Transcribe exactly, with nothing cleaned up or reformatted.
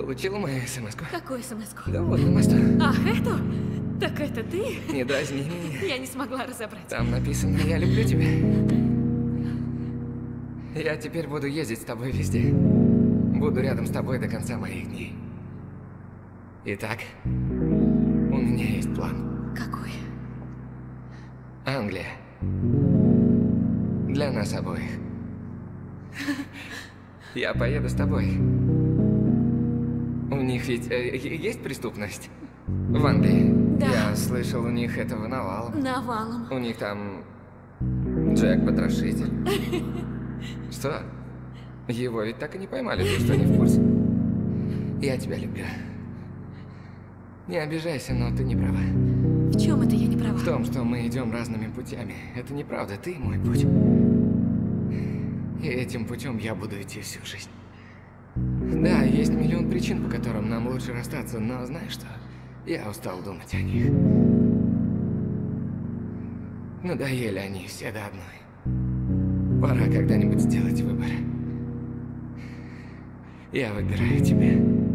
Получила мою смс-ку? Какую смс-ку? Да вот на мосту. Ах, эту? Так это ты? Не дразни меня. Я не смогла разобрать. Там написано: я люблю тебя. Я теперь буду ездить с тобой везде. Буду рядом с тобой до конца моих дней. Итак, у меня есть план. Какой? Англия. Для нас обоих. Я поеду с тобой. У них ведь э, есть преступность в Англии? Да. Я слышал, у них этого навалом. Навалом. У них там Джек-потрошитель. Что? Его ведь так и не поймали, ты что, не в курсе? Я тебя люблю. Не обижайся, но ты не права. В чем это я не права? В том, что мы идем разными путями. Это неправда, ты мой путь. И этим путем я буду идти всю жизнь. Да, есть миллион причин, по которым нам лучше расстаться, но знаешь что? Я устал думать о них. Надоели они все до одной. Пора когда-нибудь сделать выбор. Я выбираю тебя.